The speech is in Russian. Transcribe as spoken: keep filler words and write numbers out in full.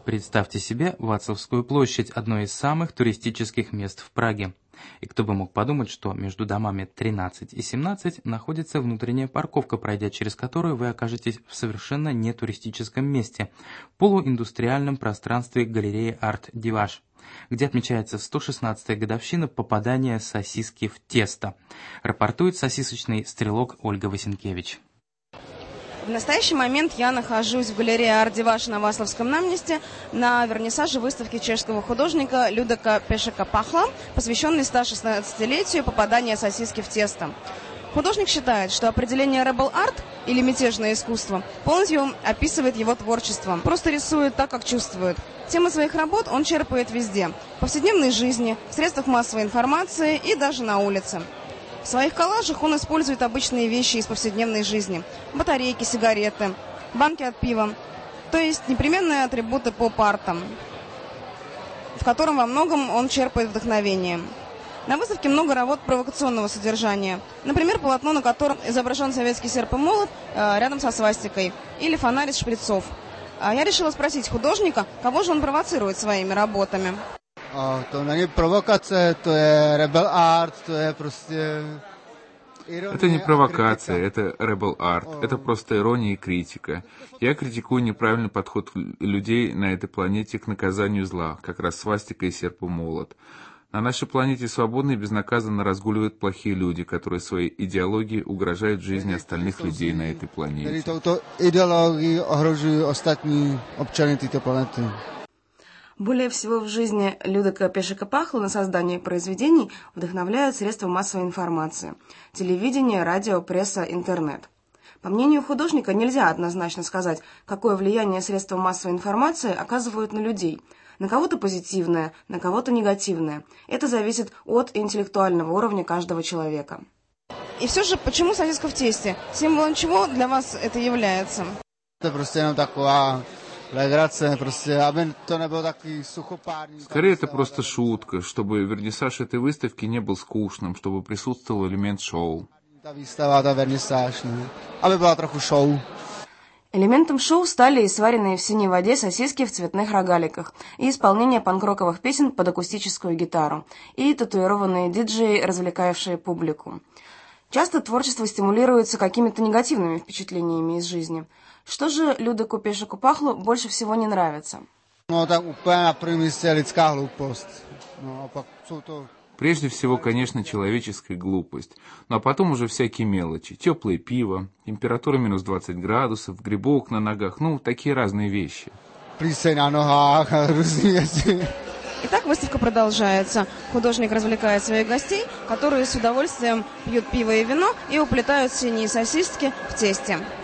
Представьте себе Вацлавскую площадь, одно из самых туристических мест в Праге. И кто бы мог подумать, что между домами тринадцать и семнадцать находится внутренняя парковка, пройдя через которую вы окажетесь в совершенно нетуристическом месте, полуиндустриальном пространстве галереи Арт Диваш, где отмечается сто шестнадцатая годовщина попадания сосиски в тесто, рапортует сосисочный стрелок Ольга Васенкевич. В настоящий момент я нахожусь в галерее Арт Диваш на Вацлавском наместе на вернисаже выставки чешского художника Людека Пешека Пахла, посвященной ста шестнадцатилетию попадания сосиски в тесто. Художник считает, что определение «rebel art» или «мятежное искусство» полностью описывает его творчество. Просто рисует так, как чувствует. Темы своих работ он черпает везде. В повседневной жизни, в средствах массовой информации и даже на улице. В своих коллажах он использует обычные вещи из повседневной жизни. Батарейки, сигареты, банки от пива. То есть непременные атрибуты поп-арта, в котором во многом он черпает вдохновение. На выставке много работ провокационного содержания. Например, полотно, на котором изображен советский серп и молот рядом со свастикой. Или фонарь из шприцов. Я решила спросить художника, кого же он провоцирует своими работами. To není provokace, to je rebel art, to je prostě... Это не провокация, это rebel art, это просто ирония и критика. Я критикую неправильный подход людей на этой планете к наказанию зла, как раз свастика и серп и молот. На нашей планете свободно и безнаказанно разгуливают плохие люди, которые своей идеологией угрожают жизни остальных людей на этой планете. Более всего в жизни Людека Пешека Пахла на создание произведений вдохновляют средства массовой информации – телевидение, радио, пресса, интернет. По мнению художника, нельзя однозначно сказать, какое влияние средства массовой информации оказывают на людей. На кого-то позитивное, на кого-то негативное. Это зависит от интеллектуального уровня каждого человека. И все же, почему сосиска в тесте? Символом чего для вас это является? Это просто такое... Скорее, это просто шутка, чтобы вернисаж этой выставки не был скучным, чтобы присутствовал элемент шоу. Элементом шоу стали и сваренные в синей воде сосиски в цветных рогаликах, и исполнение панк-роковых песен под акустическую гитару, и татуированные диджеи, развлекавшие публику. Часто творчество стимулируется какими-то негативными впечатлениями из жизни. Что же Людеку Пешеку Пахлу больше всего не нравится? Прежде всего, конечно, человеческая глупость. Ну а потом уже всякие мелочи. Теплое пиво, температура минус двадцать градусов, грибок на ногах, ну, такие разные вещи. Итак, выставка продолжается. Художник развлекает своих гостей, которые с удовольствием пьют пиво и вино и уплетают синие сосиски в тесте.